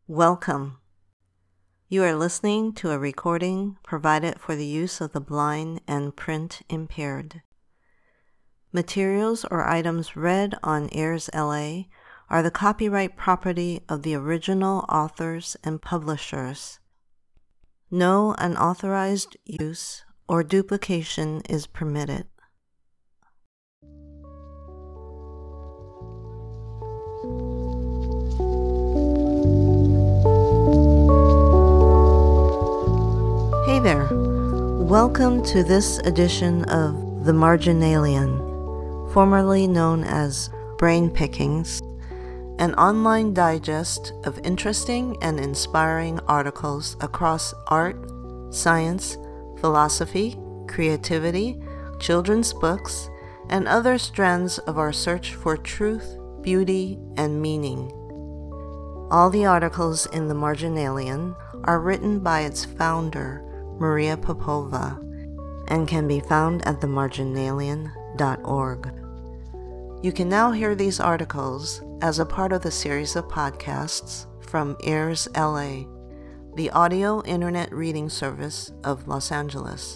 Welcome. You are listening to a recording provided for the use of the blind and print impaired. Materials or items read on Airs LA are the copyright property of the original authors and publishers. No unauthorized use or duplication is permitted. Hey there. Welcome to this edition of The Marginalian, formerly known as Brain Pickings, an online digest of interesting and inspiring articles across art, science, philosophy, creativity, children's books, and other strands of our search for truth, beauty, and meaning. All the articles in The Marginalian are written by its founder, Maria Popova, and can be found at themarginalian.org. You can now hear these articles as a part of the series of podcasts from Airs LA, the audio internet reading service of Los Angeles.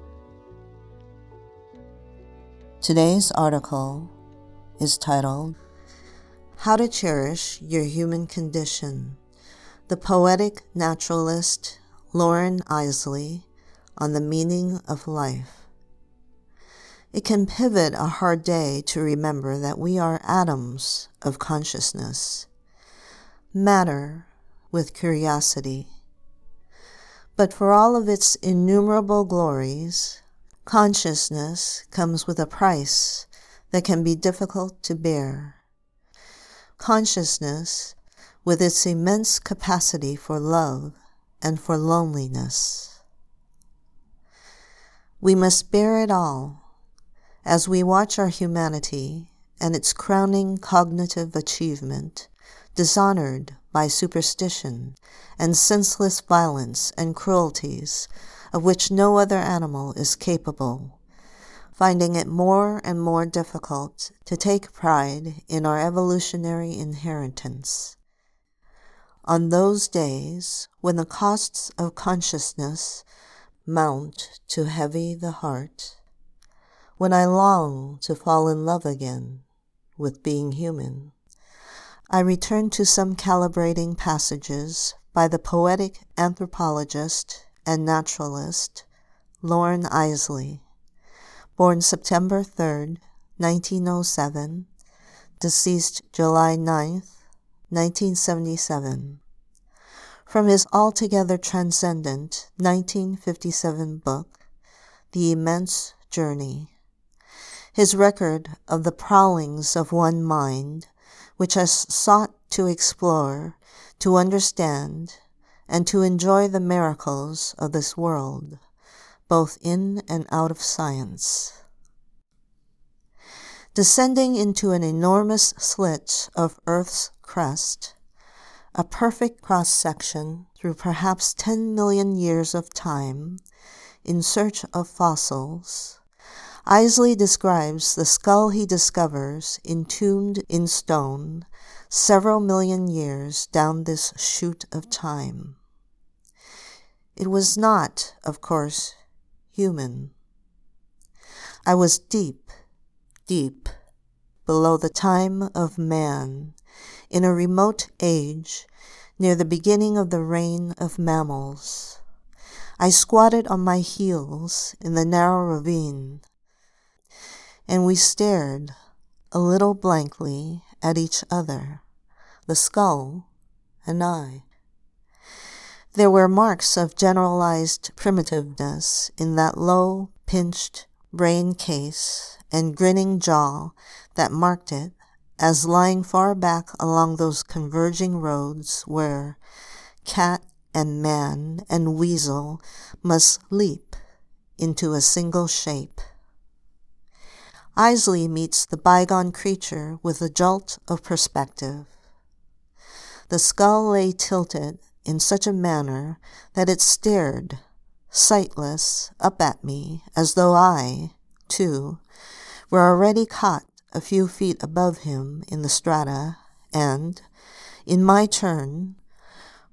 Today's article is titled, How to Cherish Your Human Condition, the poetic naturalist Loren Eiseley on the meaning of life. It can pivot a hard day to remember that we are atoms of consciousness, matter with curiosity. But for all of its innumerable glories, consciousness comes with a price that can be difficult to bear. Consciousness, with its immense capacity for love and for loneliness. We must bear it all as we watch our humanity and its crowning cognitive achievement dishonored by superstition and senseless violence and cruelties of which no other animal is capable, finding it more and more difficult to take pride in our evolutionary inheritance. On those days when the costs of consciousness mount to heavy the heart, when I long to fall in love again with being human, I return to some calibrating passages by the poetic anthropologist and naturalist Loren Eiseley, born September 3rd, 1907, deceased July 9th, 1977, from his altogether transcendent 1957 book, The Immense Journey, his record of the prowlings of one mind which has sought to explore, to understand, and to enjoy the miracles of this world, both in and out of science. Descending into an enormous slit of Earth's crust, a perfect cross-section through perhaps 10 million years of time, in search of fossils, Eiseley describes the skull he discovers entombed in stone several million years down this chute of time. It was not, of course, human. I was deep, deep below the time of man, in a remote age near the beginning of the reign of mammals. I squatted on my heels in the narrow ravine, and we stared a little blankly at each other, the skull and I. There were marks of generalized primitiveness in that low, pinched brain case and grinning jaw that marked it as lying far back along those converging roads where cat and man and weasel must leap into a single shape. Eiseley meets the bygone creature with a jolt of perspective. The skull lay tilted in such a manner that it stared, sightless, up at me as though I, too, were already caught a few feet above him in the strata and, in my turn,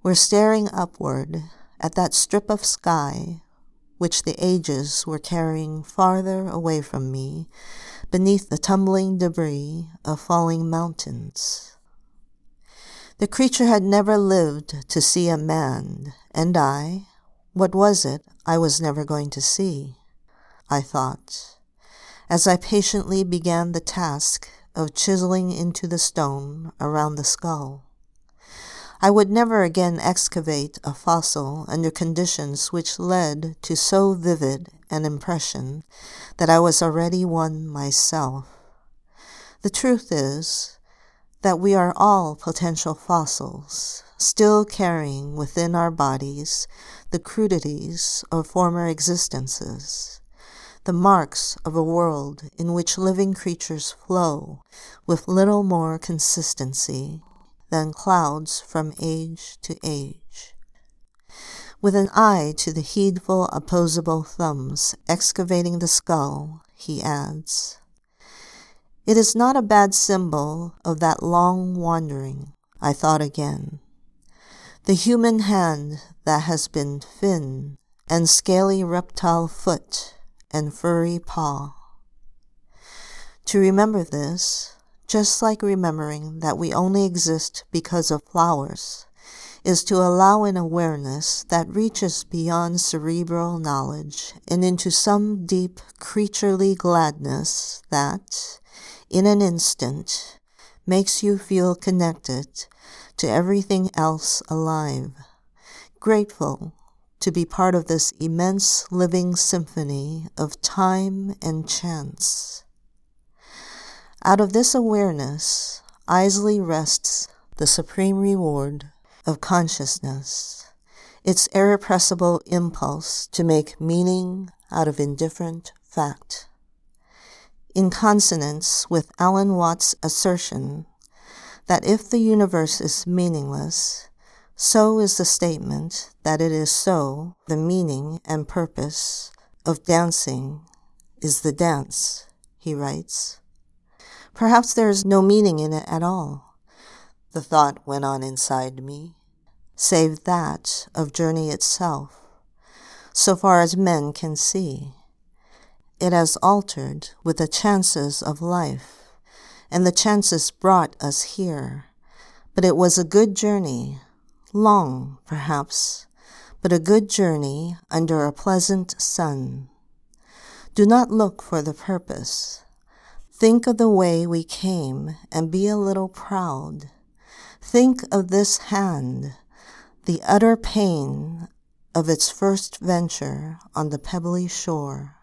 were staring upward at that strip of sky which the ages were carrying farther away from me beneath the tumbling debris of falling mountains. The creature had never lived to see a man, and what was it I was never going to see? I thought, as I patiently began the task of chiseling into the stone around the skull. I would never again excavate a fossil under conditions which led to so vivid an impression that I was already one myself. The truth is that we are all potential fossils, still carrying within our bodies the crudities of former existences, the marks of a world in which living creatures flow with little more consistency than clouds from age to age. With an eye to the heedful opposable thumbs excavating the skull, he adds, "It is not a bad symbol of that long wandering," I thought again. The human hand that has been fin and scaly reptile foot and furry paw. To remember this, just like remembering that we only exist because of flowers, is to allow an awareness that reaches beyond cerebral knowledge and into some deep creaturely gladness that, in an instant, makes you feel connected to everything else alive, grateful to be part of this immense living symphony of time and chance. Out of this awareness, easily rests the supreme reward of consciousness, its irrepressible impulse to make meaning out of indifferent fact. In consonance with Alan Watts' assertion that if the universe is meaningless, so is the statement that it is so, the meaning and purpose of dancing is the dance, he writes. Perhaps there is no meaning in it at all, the thought went on inside me, save that of journey itself, so far as men can see. It has altered with the chances of life, and the chances brought us here. But it was a good journey, long, perhaps, but a good journey under a pleasant sun. Do not look for the purpose. Think of the way we came and be a little proud. Think of this hand, the utter pain of its first venture on the pebbly shore.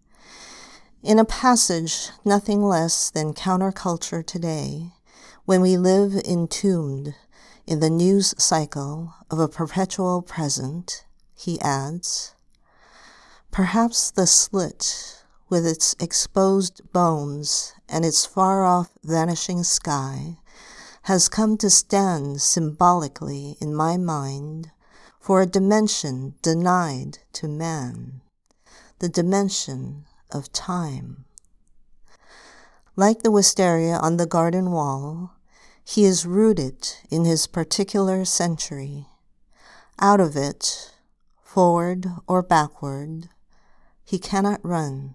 In a passage nothing less than counterculture today, when we live entombed in the news cycle of a perpetual present, he adds, perhaps the slit with its exposed bones and its far-off vanishing sky, has come to stand symbolically in my mind for a dimension denied to man, the dimension of time. Like the wisteria on the garden wall, he is rooted in his particular century. Out of it, forward or backward, he cannot run.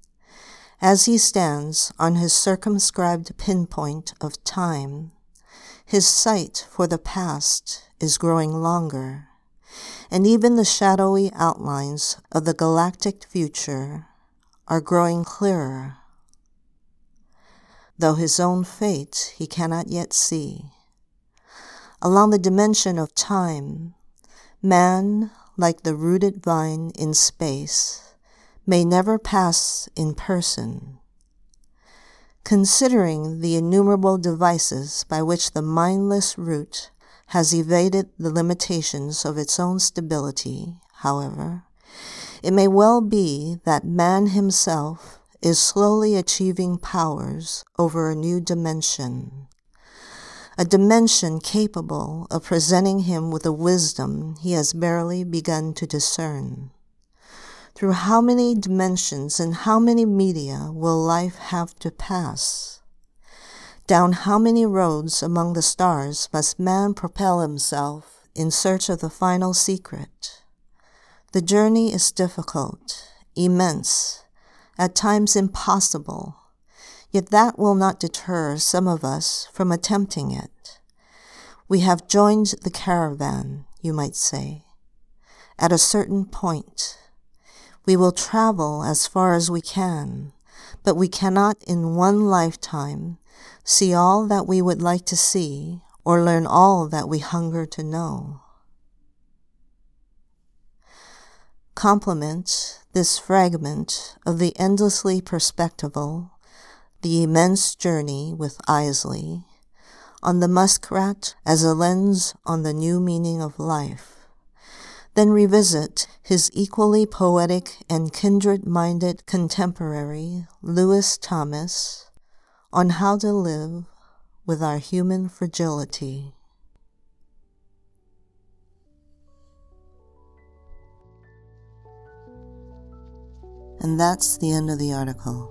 As he stands on his circumscribed pinpoint of time, his sight for the past is growing longer, and even the shadowy outlines of the galactic future are growing clearer, though his own fate he cannot yet see. Along the dimension of time, man, like the rooted vine in space, may never pass in person. Considering the innumerable devices by which the mindless root has evaded the limitations of its own stability, however, it may well be that man himself is slowly achieving powers over a new dimension, a dimension capable of presenting him with a wisdom he has barely begun to discern. Through how many dimensions and how many media will life have to pass? Down how many roads among the stars must man propel himself in search of the final secret. The journey is difficult, immense, at times impossible, yet that will not deter some of us from attempting it. We have joined the caravan, you might say. At a certain point, we will travel as far as we can, but we cannot in one lifetime see all that we would like to see or learn all that we hunger to know. Complement this fragment of the endlessly perspectival, the immense journey with Isley, on the muskrat as a lens on the new meaning of life. Then revisit his equally poetic and kindred-minded contemporary, Lewis Thomas, on how to live with our human fragility. And that's the end of the article.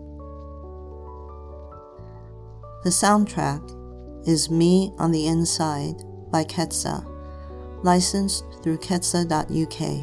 The soundtrack is Me on the Inside by Ketsa, licensed through ketsa.uk.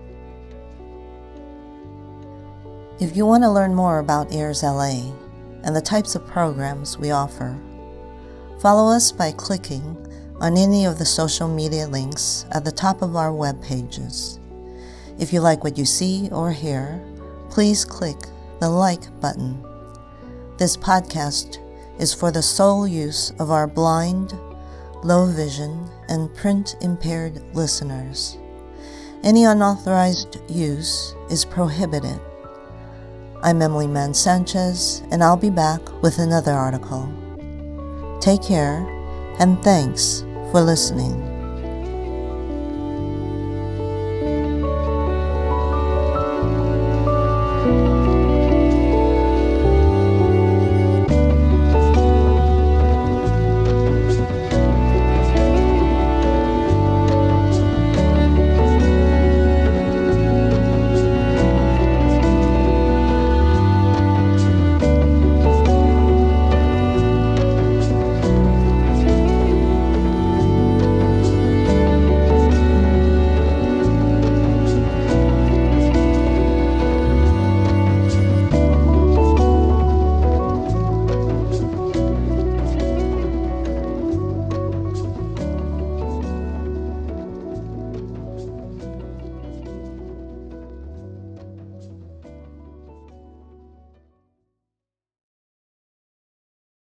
If you want to learn more about Ears LA and the types of programs we offer, follow us by clicking on any of the social media links at the top of our web pages. If you like what you see or hear, please click the like button. This podcast is for the sole use of our blind, low vision, and print-impaired listeners. Any unauthorized use is prohibited. I'm Emily Mann Sanchez, and I'll be back with another article. Take care, and thanks for listening.